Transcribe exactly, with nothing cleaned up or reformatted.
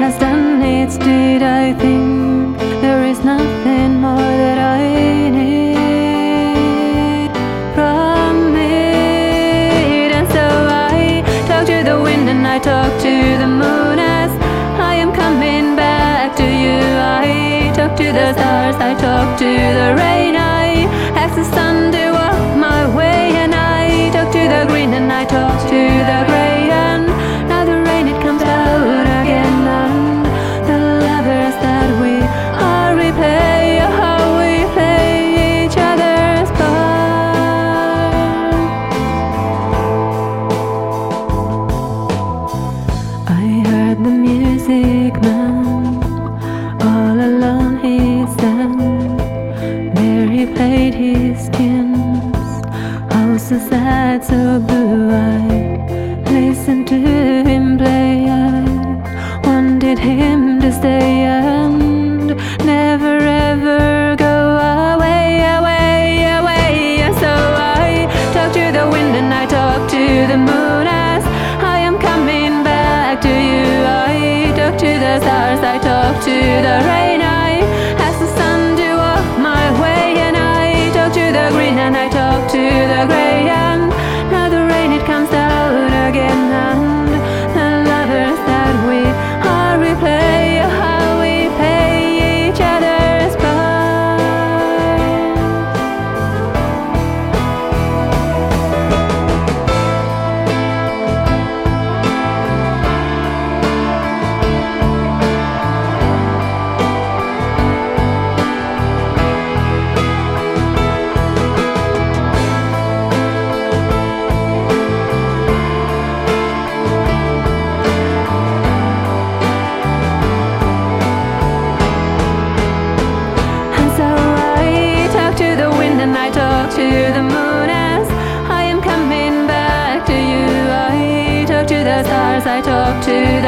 has done its deed. I think there is nothing more that I need from it. And so I talk to the wind and I talk to the moon as I am coming back to you. I talk to the stars, I talk to the rain, I ask the sun to walk my way. And I talk to the green and I talk to the gray, and now the rain it comes out again. And the lovers that we are, we play how we play each other's part. I heard the music man all alone, he sang. There he played his tunes, oh so sad, so blue. I listened to him play, I wanted him to stay and never ever go away, away, away. And so I talk to the wind and I talk to the moon as I am coming back to you. I talk to the stars, I talk to the rain, I ask the sun to walk my way. And I talk to the green and I talk to the gray, and now the rain it comes out again. And the lovers that we are, we play how we play each other's part. And I talk to the moon as I am coming back to you. I talk to the stars, I talk to